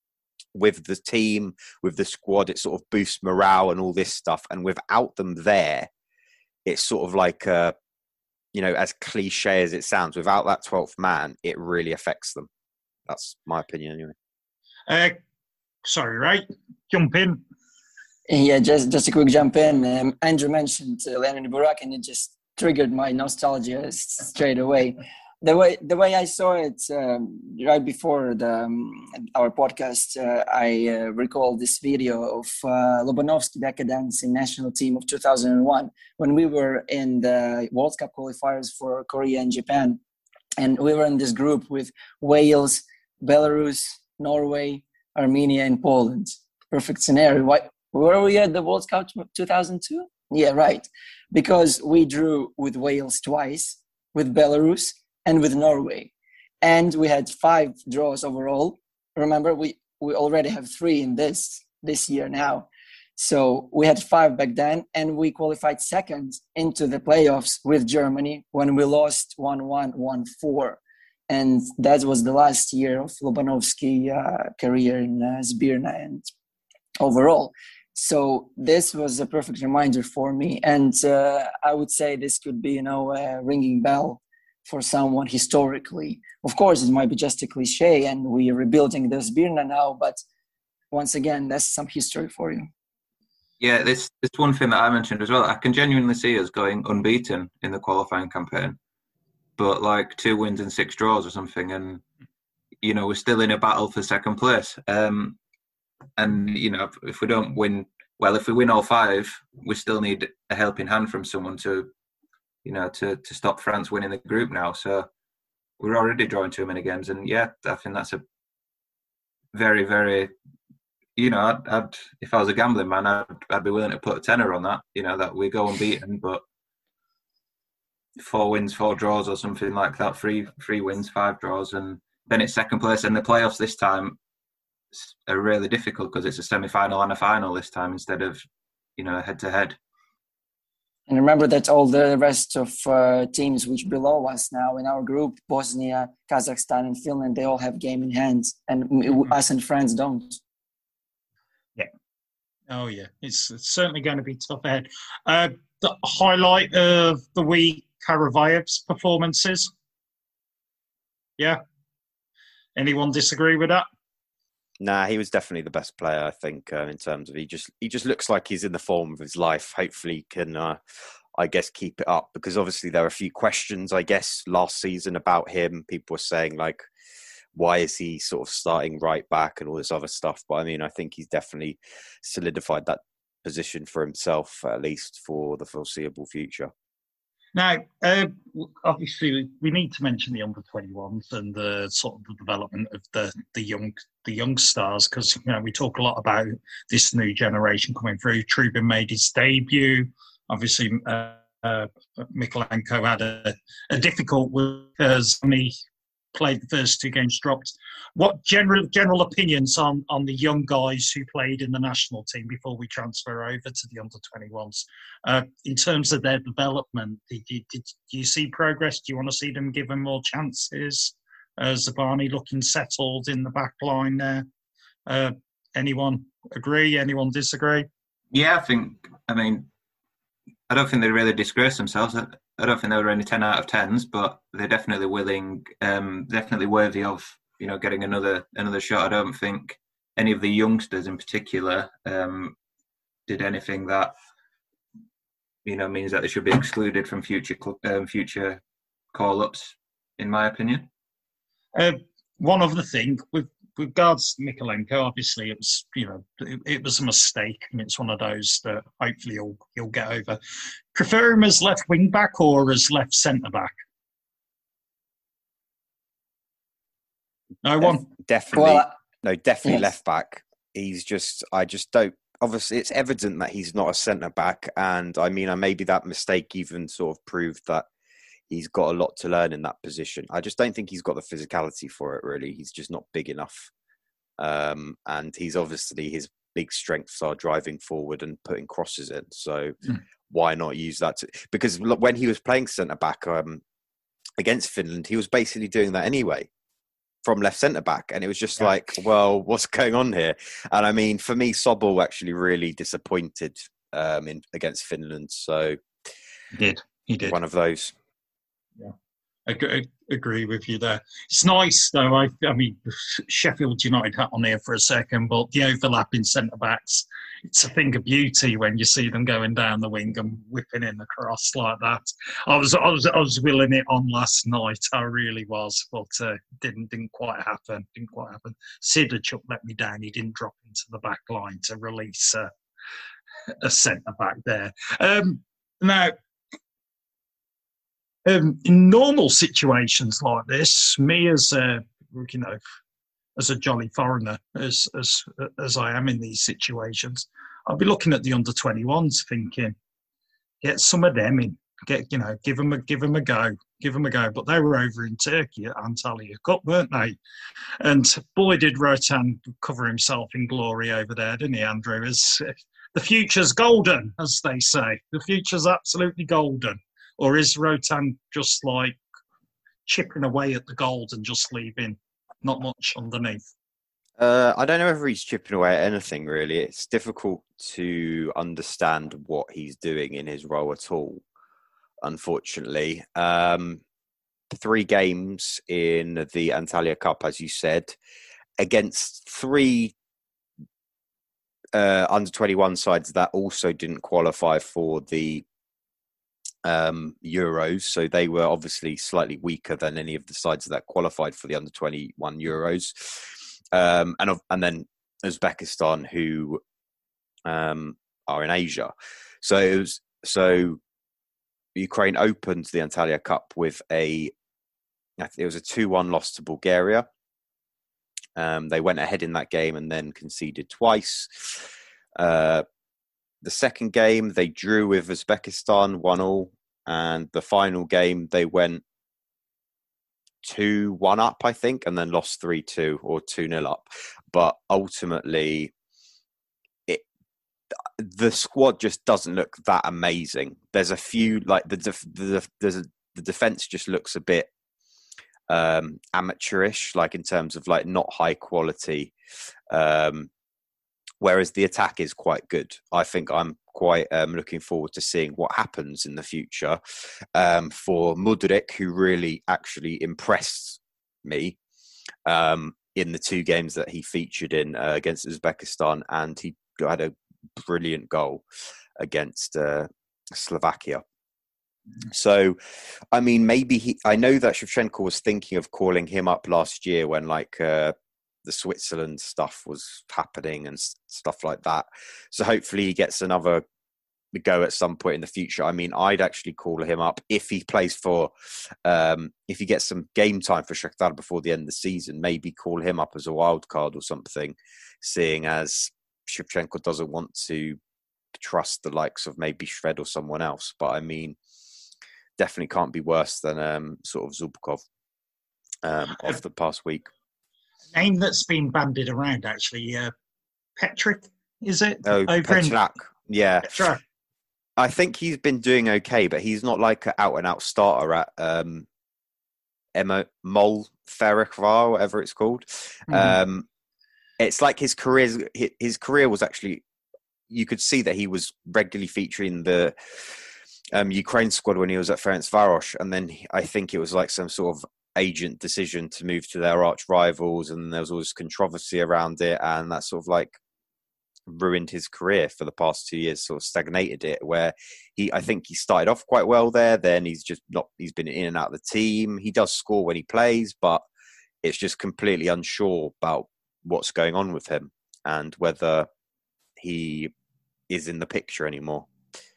team, with the squad. It sort of boosts morale and all this stuff. And without them there, it's sort of like you know, as cliche as it sounds, without that 12th man, it really affects them. That's my opinion anyway. Sorry, right? Jump in. Yeah, just a quick jump in. Andrew mentioned Leonid Burak, and it just triggered my nostalgia straight away. The way I saw it right before our podcast, I recalled this video of Lobanovsky Decadence in national team of 2001, when we were in the World Cup qualifiers for Korea and Japan, and we were in this group with Wales, Belarus, Norway, Armenia, and Poland. Perfect scenario. Why were we at the World Cup 2002? Yeah, right. Because we drew with Wales twice, with Belarus, and with Norway. And we had 5 draws overall. Remember, we already have 3 in this year now. So we had 5 back then, and we qualified second into the playoffs with Germany when we lost 1-1, 1-4. And that was the last year of Lobanovsky career in Zbirna and overall. So this was a perfect reminder for me. And I would say this could be, a ringing bell for someone historically. Of course, it might be just a cliche, and we are rebuilding the Zbirna now, but once again, that's some history for you. Yeah, this one thing that I mentioned as well. I can genuinely see us going unbeaten in the qualifying campaign, but like 2 wins and 6 draws or something, and we're still in a battle for second place. And if we don't win, if we win all 5, we still need a helping hand from someone to stop France winning the group now. So we're already drawing too many games, and yeah, I think that's a very, very, I'd if I was a gambling man, I'd be willing to put a tenner on that. That we go unbeaten, but 4 wins, 4 draws, or something like that. 3 wins, 5 draws, and then it's second place. And the playoffs this time are really difficult because it's a semi-final and a final this time instead of head-to-head. And remember that all the rest of teams which below us now in our group, Bosnia, Kazakhstan, and Finland, they all have game in hand, and us and France don't. Yeah. Oh, yeah. It's certainly going to be tough ahead. The highlight of the week, Karavaev's performances. Yeah. Anyone disagree with that? Nah, he was definitely the best player, I think, in terms of he just looks like he's in the form of his life. Hopefully he can, I guess, keep it up, because obviously there are a few questions, I guess, last season about him. People were saying, like, why is he sort of starting right back and all this other stuff? But, I mean, I think he's definitely solidified that position for himself, at least for the foreseeable future. Now, obviously, we need to mention the under-21s and the sort of the development of the young stars, because we talk a lot about this new generation coming through. Trubin made his debut. Obviously, Mykolenko had a difficult week as he played the first 2 games, dropped. What general opinions on the young guys who played in the national team before we transfer over to the under-21s? In terms of their development, did you see progress? Do you want to see them given more chances? Zabarny looking settled in the back line there. Anyone agree? Anyone disagree? Yeah, I mean, I don't think they really disgraced themselves. I don't think they were any 10 out of 10s, but they're definitely willing, definitely worthy of, getting another shot. I don't think any of the youngsters in particular did anything that, means that they should be excluded from future call-ups, in my opinion. One other thing with regards to Mykolenko, obviously it was it was a mistake, and it's one of those that hopefully he'll get over. Prefer him as left wing back or as left centre back? No one. Definitely, yes. left back. I just don't. Obviously, it's evident that he's not a centre back, and I mean, maybe that mistake even sort of proved that he's got a lot to learn in that position. I just don't think he's got the physicality for it, really. He's just not big enough. And his big strengths are driving forward and putting crosses in. So why not use that? Because when he was playing centre-back against Finland, he was basically doing that anyway from left centre-back. And it was just like, well, what's going on here? And I mean, for me, Sobol actually really disappointed against Finland. So He did. One of those. Yeah, I agree with you there. It's nice, though. I mean, Sheffield United hat on here for a second, but the overlapping centre-backs, it's a thing of beauty when you see them going down the wing and whipping in the cross like that. I was willing it on last night. I really was, but didn't quite happen. Sidorchuk let me down. He didn't drop into the back line to release a centre-back there. Now, in normal situations like this, me as a jolly foreigner, as I am in these situations, I'll be looking at the under-21s, thinking, get some of them in, give them a go. But they were over in Turkey at Antalya Cup, weren't they? And boy, did Rotan cover himself in glory over there, didn't he, Andrew? The future's golden, as they say. The future's absolutely golden. Or is Rotan just like chipping away at the gold and just leaving not much underneath? I don't know whether he's chipping away at anything, really. It's difficult to understand what he's doing in his role at all, unfortunately. 3 games in the Antalya Cup, as you said, against 3 under-21 sides that also didn't qualify for the Euros, so they were obviously slightly weaker than any of the sides that qualified for the under-21 Euros, and then Uzbekistan, who are in Asia. So Ukraine opened the Antalya Cup with it was a 2-1 loss to Bulgaria. They went ahead in that game and then conceded twice. The second game, they drew with Uzbekistan 1-1, and the final game, they went 2-1 up, I think, and then lost 3-2 or 2-0 up. But ultimately, the squad just doesn't look that amazing. There's a few, like the defense just looks a bit amateurish, like in terms of like not high quality. Whereas the attack is quite good. I think I'm quite looking forward to seeing what happens in the future for Mudryk, who really actually impressed me in the 2 games that he featured in against Uzbekistan, and he had a brilliant goal against Slovakia. So, I mean, maybe I know that Shevchenko was thinking of calling him up last year when the Switzerland stuff was happening and stuff like that. So hopefully he gets another go at some point in the future. I mean, I'd actually call him up if he plays if he gets some game time for Shakhtar before the end of the season, maybe call him up as a wild card or something, seeing as Shevchenko doesn't want to trust the likes of maybe Shved or someone else. But I mean, definitely can't be worse than sort of Zubkov of the past week. Name that's been bandied around, actually. Petric, is it? Oh, Petrak. Yeah. Petrak. I think he's been doing okay, but he's not like an out-and-out starter at Mol Ferrikvar, whatever it's called. Mm-hmm. It's like his career was actually, you could see that he was regularly featuring the Ukraine squad when he was at Ferencváros, and then I think it was like some sort of agent decision to move to their arch rivals, and there was all this controversy around it, and that sort of like ruined his career for the past 2 years, sort of stagnated it, where I think he started off quite well there, then he's been in and out of the team. He does score when he plays, but it's just completely unsure about what's going on with him and whether he is in the picture anymore.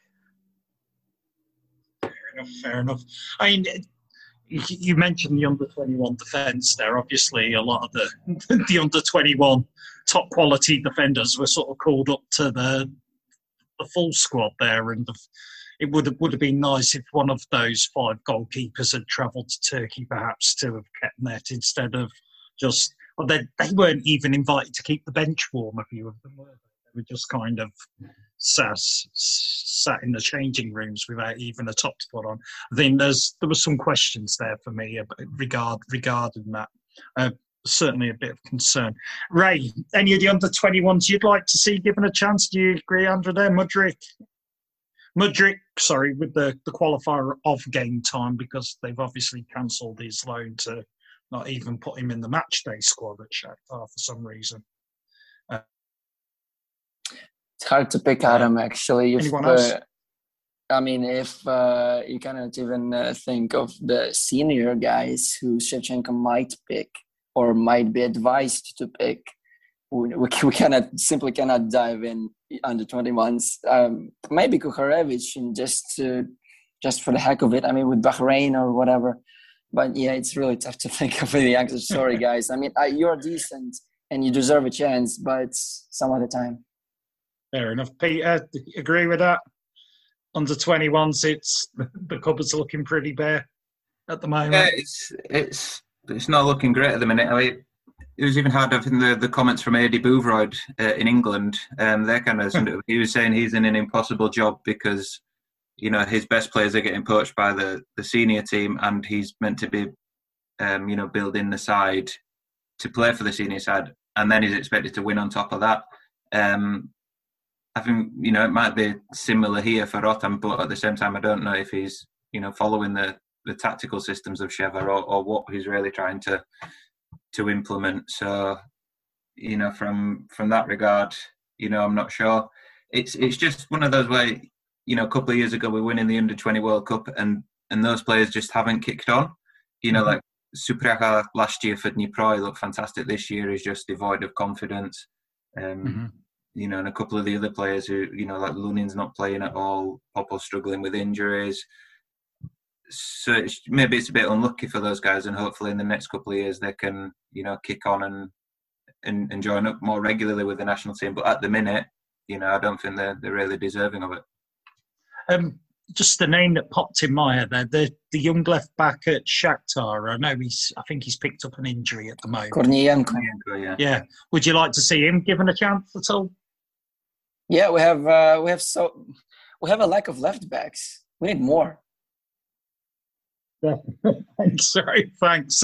Fair enough. I mean, you mentioned the under-21 defence there. Obviously, a lot of the under-21 top quality defenders were sort of called up to the full squad there, and it would have been nice if one of those 5 goalkeepers had travelled to Turkey, perhaps, to have kept net instead of just. Well, they weren't even invited to keep the bench warm. A few of them were. They were just kind of sat in the changing rooms without even a top spot on. I think there were some questions there for me regarding that. Certainly a bit of concern. Ray, any of the under-21s you'd like to see given a chance? Do you agree, Andrew, there? Mudryk, with the qualifier of game time, because they've obviously cancelled his loan to not even put him in the matchday squad at Shakhtar for some reason. It's hard to pick Adam, actually. Anyone else? I mean, if you cannot even think of the senior guys who Shevchenko might pick or might be advised to pick, we simply cannot dive in under 21s. Maybe Kukharevich, and just for the heck of it. I mean, with Bahrain or whatever. But yeah, it's really tough to think of the answers. Sorry, guys. I mean, you're decent and you deserve a chance, but some other time. Fair enough. Peter, agree with that? Under 21s, the cupboard's looking pretty bare at the moment. Yeah, it's not looking great at the minute. I mean, it was even hard having the comments from Eddie Boothroyd in England. They're kind of he was saying he's in an impossible job because his best players are getting poached by the senior team, and he's meant to be building the side to play for the senior side, and then he's expected to win on top of that. I think it might be similar here for Rotem, but at the same time, I don't know if he's following the tactical systems of Sheva or what he's really trying to implement. So from that regard, I'm not sure. It's just one of those where a couple of years ago we won in the under-20 World Cup, and those players just haven't kicked on. Like Supriaga last year for Dnipro, he looked fantastic. This year he's just devoid of confidence. And a couple of the other players who, like Lunin's not playing at all, Popo's struggling with injuries. So maybe it's a bit unlucky for those guys, and hopefully in the next couple of years they can, kick on and join up more regularly with the national team. But at the minute, I don't think they're really deserving of it. Just the name that popped in my head there, the young left back at Shakhtar. I think he's picked up an injury at the moment. Kornienko. Yeah. Would you like to see him given a chance at all? Yeah, we have a lack of left backs. We need more. Yeah. Thanks.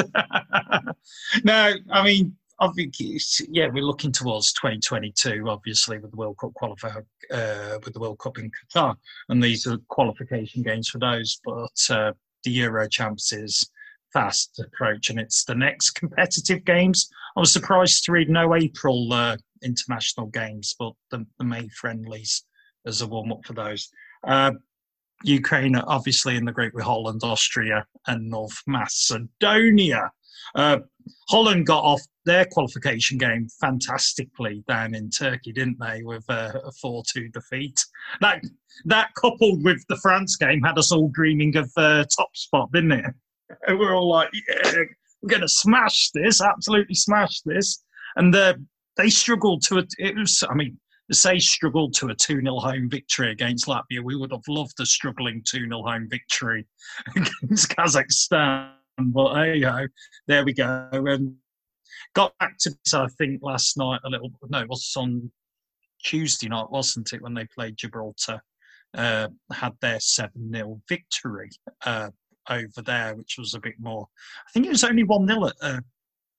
No, I mean, I think we're looking towards 2022, obviously, with the World Cup qualifier, with the World Cup in Qatar, and these are qualification games for those. But the Euro Champs is fast approaching. It's the next competitive games. I was surprised to read no April international games, but the May friendlies as a warm up for those. Ukraine, obviously, in the group with Holland, Austria, and North Macedonia. Holland got off their qualification game fantastically down in Turkey, didn't they, with a 4-2 defeat. That coupled with the France game had us all dreaming of top spot, didn't it? And we're all like, yeah, we're going to smash this, absolutely smash this. And they struggled to struggled to a 2-0 home victory against Latvia. We would have loved a struggling 2-0 home victory against Kazakhstan. But hey, there we go. And got back to this, I think, last night a little. No, it was on Tuesday night, wasn't it, when they played Gibraltar? Had their 7-0 victory over there, which was a bit more. I think it was only 1-0 at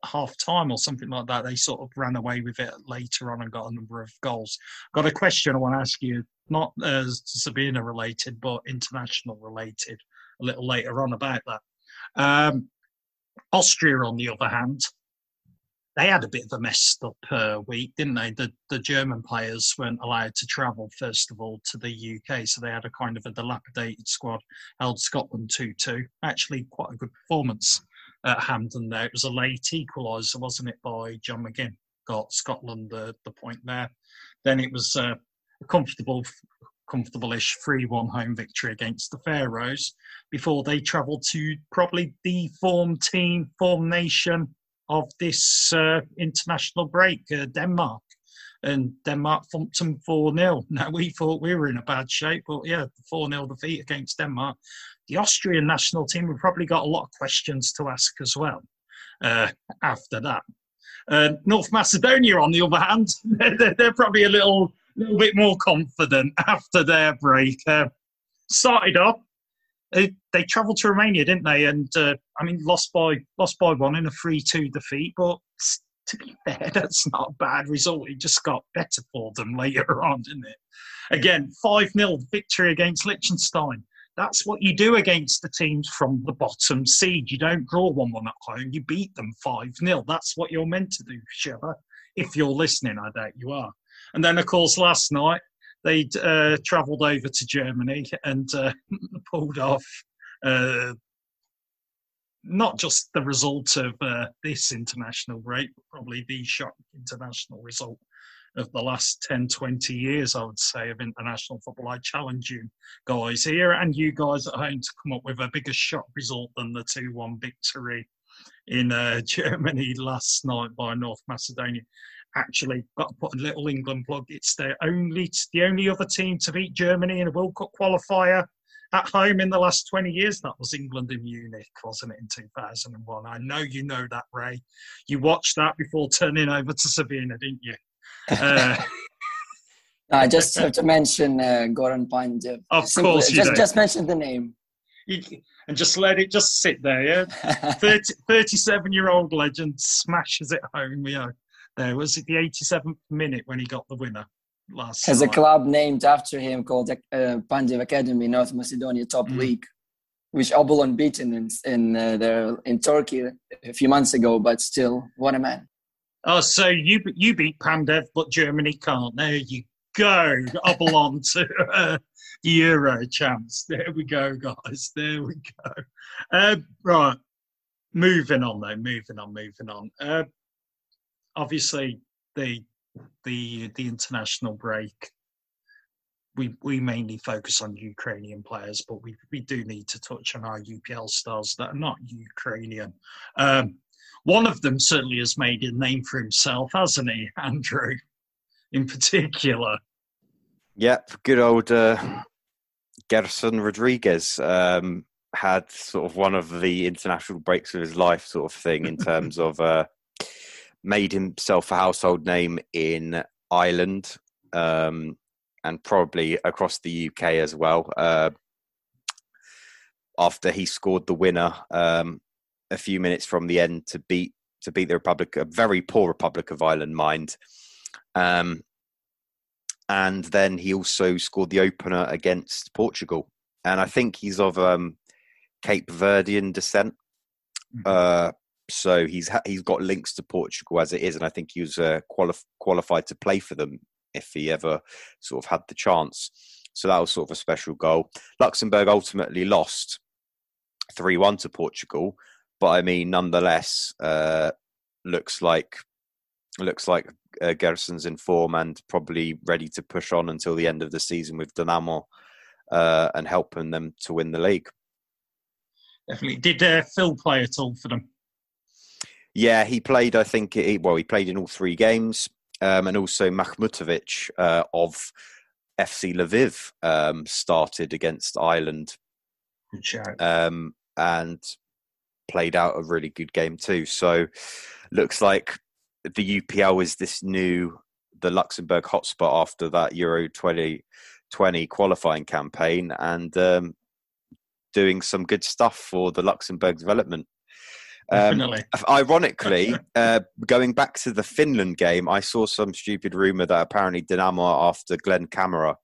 half time or something like that. They sort of ran away with it later on and got a number of goals. Got a question I want to ask you, not as Sabina related, but international related, a little later on about that. Austria, on the other hand, they had a bit of a messed up week, didn't they? The German players weren't allowed to travel, first of all, to the UK, so they had a kind of a dilapidated squad, held Scotland 2-2. Actually, quite a good performance at Hampden there. It was a late equaliser, wasn't it, by John McGinn? Got Scotland the point there. Then it was a comfortable-ish 3-1 home victory against the Faroes before they travelled to probably the form nation of this international break, Denmark. And Denmark thumped them 4-0. Now, we thought we were in a bad shape, but yeah, 4-0 defeat against Denmark. The Austrian national team, we've probably got a lot of questions to ask as well after that. North Macedonia, on the other hand, they're probably a little bit more confident after their break. Started off, they travelled to Romania, didn't they? And lost by one in a 3-2 defeat. But to be fair, that's not a bad result. It just got better for them later on, didn't it? Again, 5-0 victory against Liechtenstein. That's what you do against the teams from the bottom seed. You don't draw 1-1 at home. You beat them 5-0. That's what you're meant to do, Sheva. If you're listening, I doubt you are. And then, of course, last night, they'd travelled over to Germany and pulled off not just the result of this international break, but probably the shocking international result of the last 10, 20 years, I would say, of international football. I challenge you guys here and you guys at home to come up with a bigger shock result than the 2-1 victory in Germany last night by North Macedonia. Actually, got to put a little England plug. It's the only other team to beat Germany in a World Cup qualifier at home in the last 20 years. That was England in Munich, wasn't it, in 2001? I know you know that, Ray. You watched that before turning over to Sabina, didn't you? I just have to mention Goran Pandev. Of course you do. Just mention the name. And just let it just sit there, yeah? 37-year-old legend smashes it home, yeah. There was it the 87th minute when he got the winner last Has night. a club named after him called Pandev Academy, North Macedonia Top League, which Obolon beaten in Turkey a few months ago, but still, what a man. Oh, so you beat Pandev, but Germany can't. There you go. Obolon to the Euro champs. There we go, guys. There we go. Right. Moving on. Obviously, the international break, we mainly focus on Ukrainian players, but we do need to touch on our UPL stars that are not Ukrainian. One of them certainly has made a name for himself, hasn't he, Andrew, in particular? Yep, good old Gerson Rodriguez had sort of one of the international breaks of his life sort of thing in terms of made himself a household name in Ireland and probably across the UK as well. After he scored the winner a few minutes from the end to beat the Republic, a very poor Republic of Ireland, mind. And then he also scored the opener against Portugal. And I think he's of Cape Verdean descent. So he's got links to Portugal as it is, and I think he was qualified to play for them if he ever sort of had the chance. So that was sort of a special goal. Luxembourg ultimately lost 3-1 to Portugal, but I mean, nonetheless, looks like Gerson's in form and probably ready to push on until the end of the season with Dynamo and helping them to win the league. Definitely. Did Phil play at all for them? Yeah, he played, I think, he played in all 3 games. And also Makhmutovic of FC Lviv started against Ireland. Good shout. And played out a really good game too. So looks like the UPL is the Luxembourg hotspot after that Euro 2020 qualifying campaign and doing some good stuff for the Luxembourg development. Definitely. Ironically, going back to the Finland game, I saw some stupid rumour that apparently Dynamo are after Glenn Kamara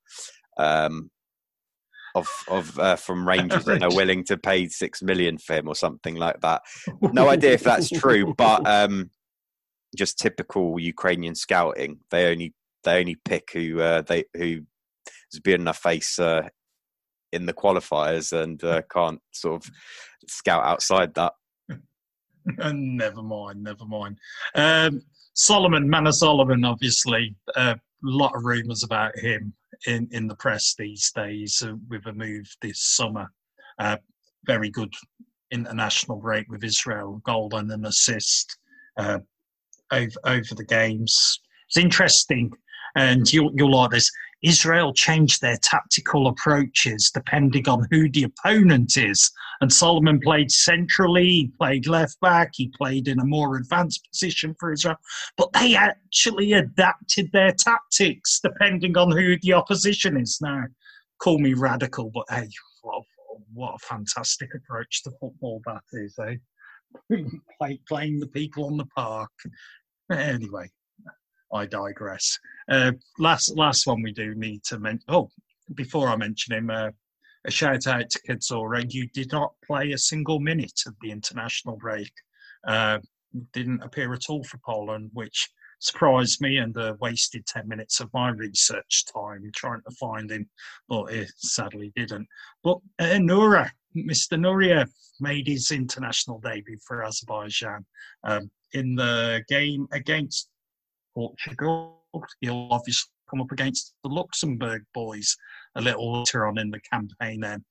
from Rangers and are willing to pay 6 million for him or something like that. No idea if that's true, but just typical Ukrainian scouting. They only pick who has been enough face in the qualifiers and can't sort of scout outside that. Never mind. Manor Solomon, obviously, a lot of rumours about him in the press these days with a move this summer. Very good international break with Israel, goal and an assist over the games. It's interesting, and you'll like this. Israel changed their tactical approaches depending on who the opponent is. And Solomon played centrally, he played left back, he played in a more advanced position for Israel. But they actually adapted their tactics depending on who the opposition is. Now, call me radical, but hey, what a fantastic approach to football that is, eh? Playing the people on the park. Anyway, I digress. Last one we do need to mention. Oh, before I mention him, a shout out to Kedzora. You did not play a single minute of the international break. Didn't appear at all for Poland, which surprised me and wasted 10 minutes of my research time trying to find him, but it sadly didn't. But Mr. Nureyev made his international debut for Azerbaijan in the game against Portugal. He'll obviously come up against the Luxembourg boys a little later on in the campaign then.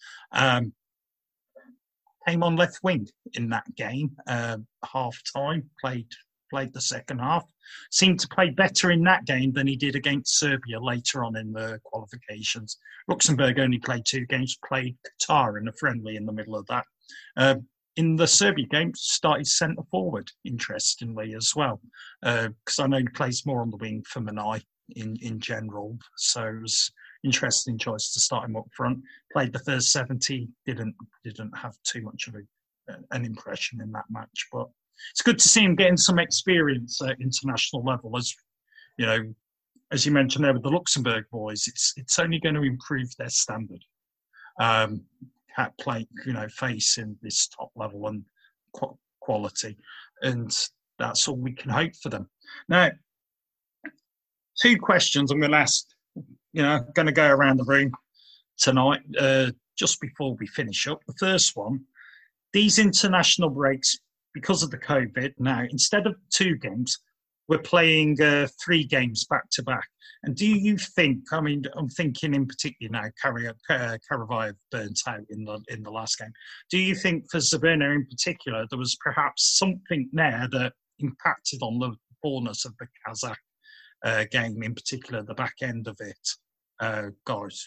Came on left wing in that game, half-time, played the second half. Seemed to play better in that game than he did against Serbia later on in the qualifications. Luxembourg only played 2 games, played Qatar in a friendly in the middle of that. In the Serbia game, started centre forward, interestingly, as well. Because I know he plays more on the wing for Manai in general. So it was an interesting choice to start him up front. Played the first 70, didn't have too much of an impression in that match. But it's good to see him getting some experience at international level. As you know, as you mentioned there with the Luxembourg boys, it's only going to improve their standard. Facing this top level and quality, and that's all we can hope for them. Now, 2 questions I'm going to ask. Going to go around the room tonight just before we finish up. The first one: these international breaks, because of the COVID, now instead of 2 games, we're playing 3 games back to back. And do you think, I'm thinking in particular now, Karavayev burnt out in the last game. Do you think for Zaberna in particular, there was perhaps something there that impacted on the poorness of the Kazakh game, in particular, the back end of it, guys?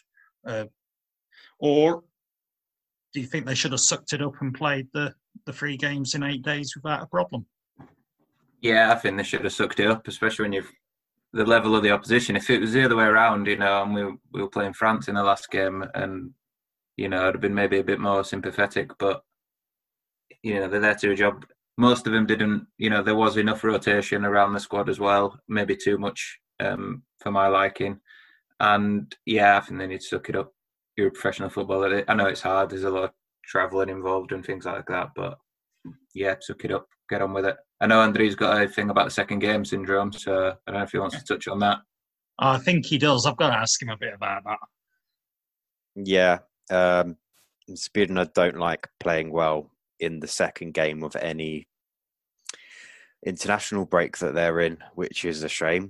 Or do you think they should have sucked it up and played the 3 games in 8 days without a problem? Yeah, I think they should have sucked it up, especially when the level of the opposition. If it was the other way around, and we were playing France in the last game, and I'd have been maybe a bit more sympathetic. But they're there to do a job. Most of them didn't. There was enough rotation around the squad as well, maybe too much for my liking. And yeah, I think they need to suck it up. You're a professional footballer. I know it's hard. There's a lot of travelling involved and things like that. But yeah, suck it up. Get on with it. I know Andrew's got a thing about the second game syndrome, so I don't know if he wants to touch on that. I think he does. I've got to ask him a bit about that. Yeah. Zberna don't like playing well in the second game of any international break that they're in, which is a shame.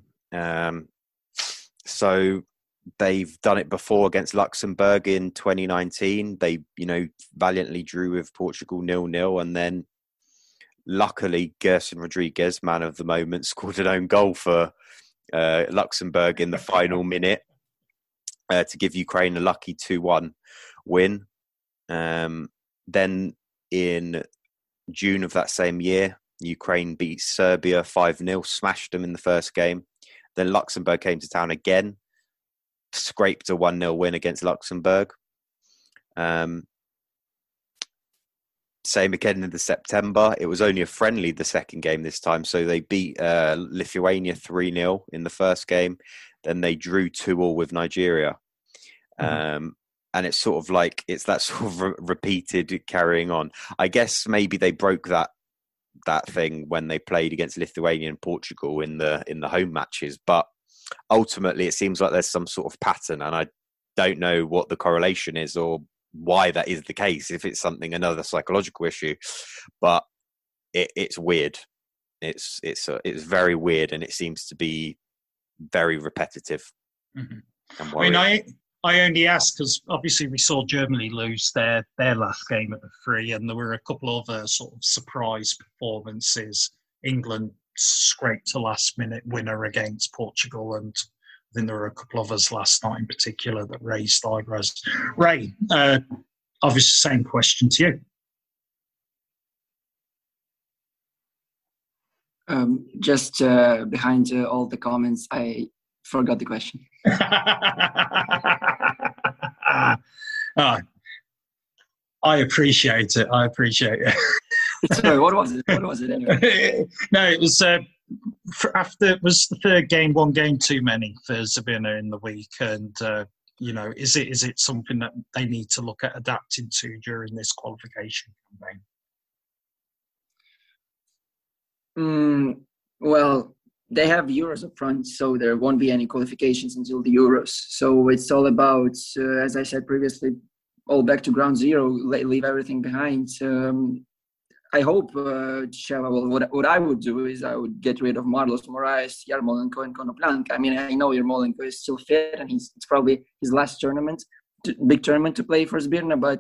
So they've done it before against Luxembourg in 2019. They, valiantly drew with Portugal 0-0, and then luckily, Gerson Rodriguez, man of the moment, scored an own goal for Luxembourg in the final minute to give Ukraine a lucky 2-1 win. Then in June of that same year, Ukraine beat Serbia 5-0, smashed them in the first game. Then Luxembourg came to town again, scraped a 1-0 win against Luxembourg. same again in the September. It was only a friendly the second game this time. So they beat Lithuania 3-0 in the first game. Then they drew 2-2 with Nigeria. And it's sort of like, it's that sort of repeated carrying on. I guess maybe they broke that thing when they played against Lithuania and Portugal in the home matches. But ultimately, it seems like there's some sort of pattern. And I don't know what the correlation is or why that is the case, if it's another psychological issue, but it's weird. It's very weird, and it seems to be very repetitive. I mean, I only ask because obviously we saw Germany lose their last game at the Free, and there were a couple of other sort of surprise performances. England scraped a last-minute winner against Portugal, and I think there were a couple of us last night in particular that raised eyebrows. Ray, obviously, same question to you. Just behind all the comments, I forgot the question. I appreciate it. Sorry, what was it anyway? No, it was after it was the third game, one game too many for Zabina in the week, and is it something that they need to look at adapting to during this qualification campaign? Well, they have Euros up front, so there won't be any qualifications until the Euros. So it's all about, as I said previously, all back to ground zero, leave everything behind. I hope, what I would do is I would get rid of Marlos, Moraes, Yarmolenko, and Konoplyanka. I mean, I know Yarmolenko is still fit, and it's probably his last big tournament to play for Zbirna, but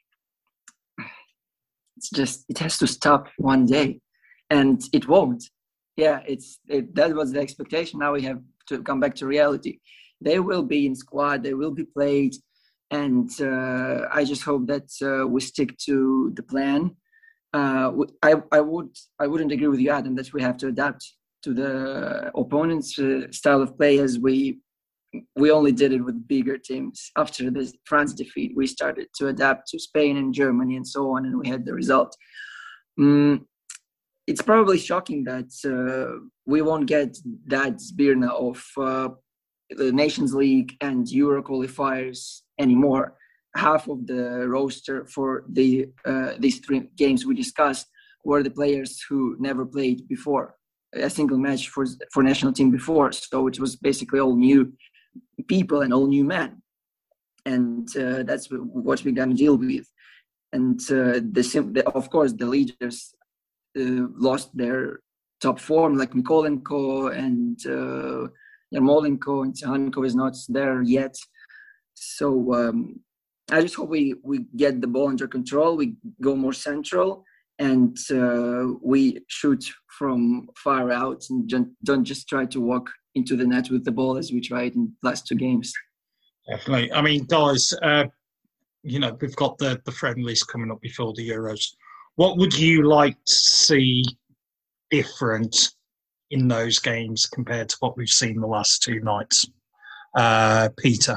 it has to stop one day, and it won't. Yeah, that was the expectation. Now we have to come back to reality. They will be in squad, they will be played, and I just hope that we stick to the plan. I wouldn't agree with you, Adam, that we have to adapt to the opponent's style of play, as we only did it with bigger teams. After the France defeat, we started to adapt to Spain and Germany and so on, and we had the result. It's probably shocking that we won't get that Zbirna of the Nations League and Euro qualifiers anymore. Half of the roster for these 3 games we discussed were the players who never played before a single match for national team before. So it was basically all new people and all new men, and that's what we're gonna deal with. And of course, the leaders lost their top form, like Mikolenko and Yarmolenko, and Tsahanko is not there yet. So I just hope we get the ball under control, we go more central, and we shoot from far out and don't just try to walk into the net with the ball as we tried in the last 2 games. Definitely. I mean, guys, we've got the friendlies coming up before the Euros. What would you like to see different in those games compared to what we've seen the last 2 nights? Peter?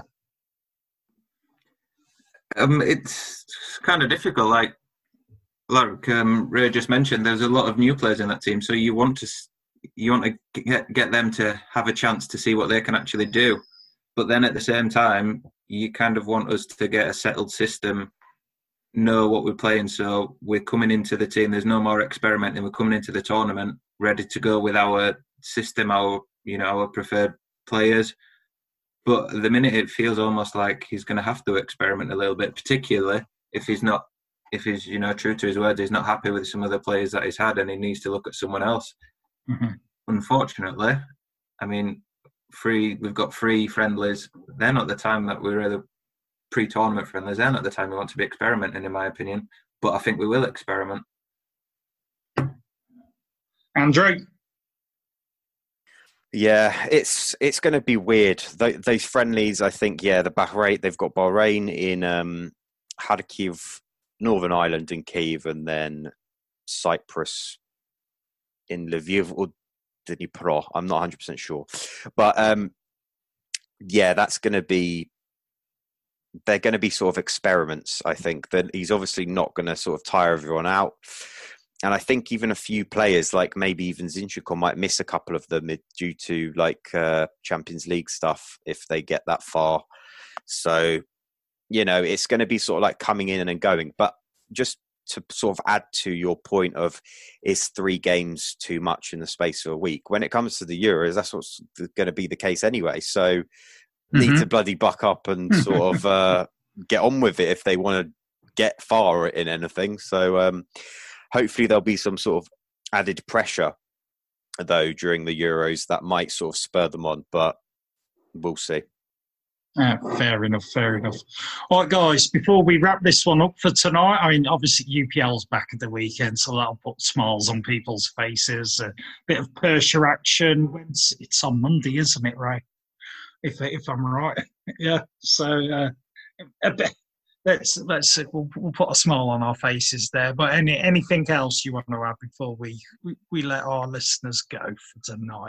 It's kind of difficult. Like Ray just mentioned, there's a lot of new players in that team, so you want to get them to have a chance to see what they can actually do. But then at the same time, you kind of want us to get a settled system, know what we're playing. So we're coming into the team, there's no more experimenting. We're coming into the tournament ready to go with our system, our preferred players. But at the minute, it feels almost like he's going to have to experiment a little bit, particularly if he's true to his word, he's not happy with some of the players that he's had and he needs to look at someone else. Mm-hmm. Unfortunately, I mean, we've got 3 friendlies. They're not the time that we're the pre-tournament friendlies. They're not the time we want to be experimenting, in my opinion. But I think we will experiment. Andrew? Yeah, it's going to be weird. Those friendlies, I think, the Bahrain, they've got Bahrain in Kharkiv, Northern Ireland in Kyiv, and then Cyprus in Lviv or Dnipro. I'm not 100% sure. But, that's going to be they're going to be sort of experiments. I think that he's obviously not going to sort of tire everyone out. And I think even a few players, like maybe even Zinchenko, might miss a couple of them due to like Champions League stuff if they get that far. So, it's going to be sort of like coming in and going. But just to sort of add to your point of, is 3 games too much in the space of a week? When it comes to the Euros, that's what's going to be the case anyway. So need to bloody buck up and sort of get on with it if they want to get far in anything. So hopefully there'll be some sort of added pressure, though, during the Euros that might sort of spur them on, but we'll see. Fair enough. All right, guys, before we wrap this one up for tonight, I mean, obviously UPL's back at the weekend, so that'll put smiles on people's faces. A bit of Persia action. It's on Monday, isn't it, Ray? If I'm right. Yeah, so we'll put a smile on our faces there. But anything else you want to add before we let our listeners go for tonight?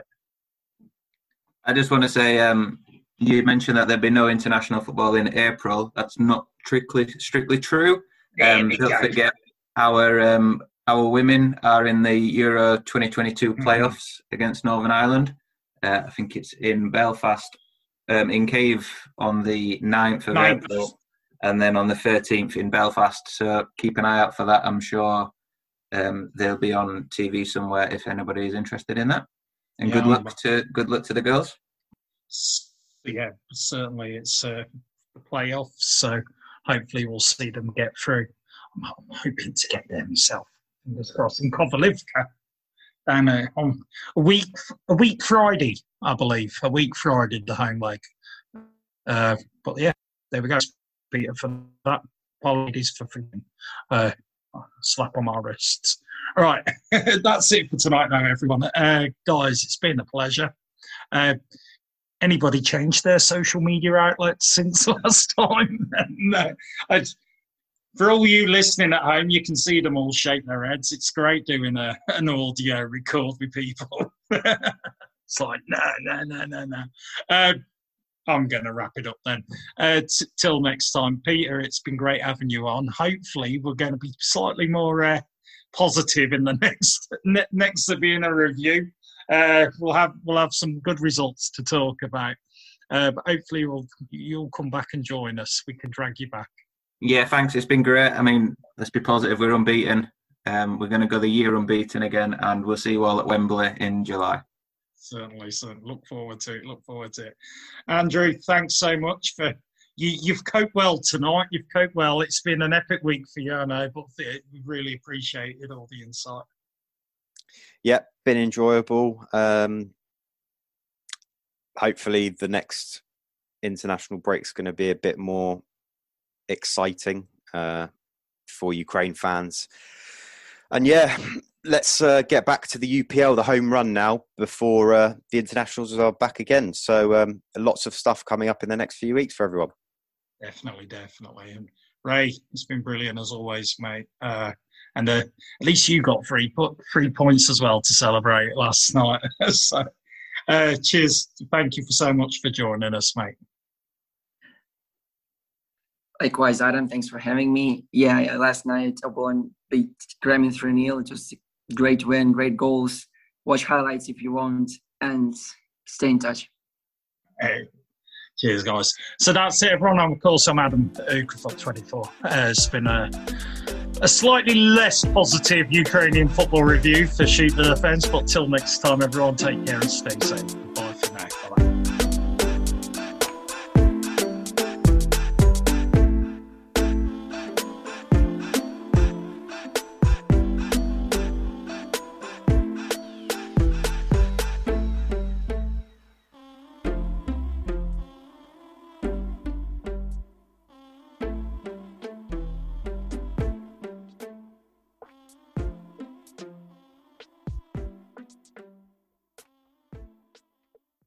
I just want to say, you mentioned that there'd be no international football in April. That's not strictly true. Don't forget, our women are in the Euro 2022 playoffs against Northern Ireland. I think it's in Belfast, in Cave on the 9th of April, and then on the 13th in Belfast. So keep an eye out for that. I'm sure they'll be on TV somewhere if anybody is interested in that. And good luck to the girls. Yeah, certainly it's the playoffs, so hopefully we'll see them get through. I'm hoping to get there myself. Fingers crossed. In Kovalivka, down on a week Friday, I believe. A week Friday, the home leg. But yeah, there we go. Peter for that. Apologies for slap on my wrists. All right, that's it for tonight now, everyone. Guys, it's been a pleasure. Anybody changed their social media outlets since last time? No. For all you listening at home, you can see them all shake their heads. It's great doing an audio record with people. It's like, no. I'm going to wrap it up then. Till next time, Peter, it's been great having you on. Hopefully, we're going to be slightly more positive in the next Sabina review. We'll have some good results to talk about. But hopefully you'll come back and join us. We can drag you back. Yeah, thanks. It's been great. I mean, let's be positive. We're unbeaten. We're going to go the year unbeaten again, and we'll see you all at Wembley in July. Certainly. Look forward to it. Andrew, thanks so much for you've coped well tonight. You've coped well. It's been an epic week for you, I know, but we really appreciated all the insight. Yep, been enjoyable. Hopefully the next international break's going to be a bit more exciting for Ukraine fans. And yeah, let's get back to the UPL, the home run now, before the internationals are back again. So lots of stuff coming up in the next few weeks for everyone. Definitely. And Ray, it's been brilliant as always, mate. And at least you got 3 points as well to celebrate last night. So, cheers. Thank you so much for joining us, mate. Likewise, Adam. Thanks for having me. Yeah, last night Obolon beat Gremlin 3-0. It was a great win, great goals. Watch highlights if you want, and stay in touch. Hey. Cheers, guys. So that's it, everyone. I'm Adam, Ukrafoot24. It's been a slightly less positive Ukrainian football review for Shoot the Defence, but till next time, everyone, take care and stay safe. Bye.